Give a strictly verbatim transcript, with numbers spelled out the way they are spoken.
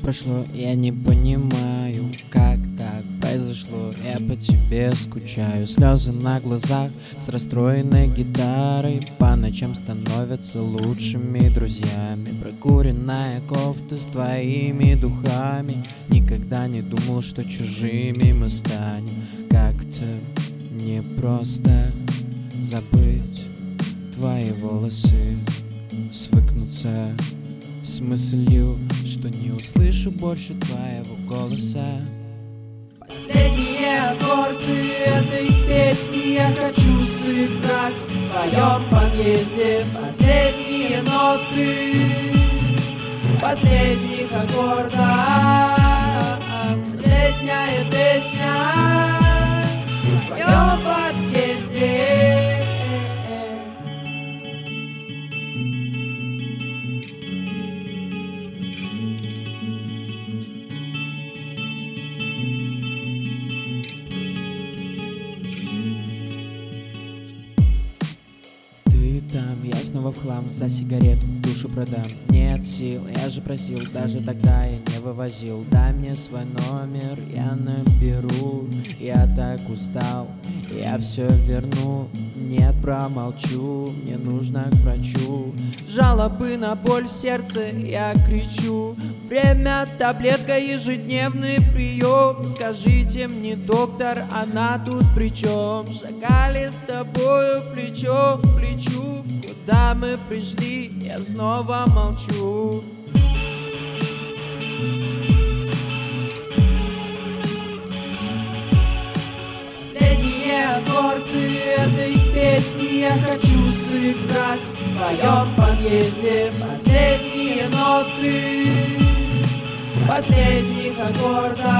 прошло, я не понимаю, как так произошло. Я по тебе скучаю, слезы на глазах с расстроенной гитарой по ночам становятся лучшими друзьями. Прокуренная кофта с твоими духами, никогда не думал, что чужими мы станем. Как-то непросто забыть твои волосы, свыкнуться с мыслью, что не услышу больше твоего голоса. Последние аккорды этой песни я хочу сыграть в твоем подъезде. Последние ноты последних аккордов, последняя песня в твоем подъезде. Там я снова в хлам, за сигарету душу продам. Нет сил, я же просил, даже тогда я не вывозил. Дай мне свой номер, я наберу. Я так устал, я все верну. Нет, промолчу, мне нужно к врачу. Жалобы на боль в сердце, я кричу. Время, таблетка, ежедневный прием. Скажите мне, доктор, она тут при чем? Шагали с тобою плечо к плечу. Куда мы пришли, я снова молчу. Последние аккорды этой песни я хочу сыграть в твоем подъезде. Последние ноты последних аккордов,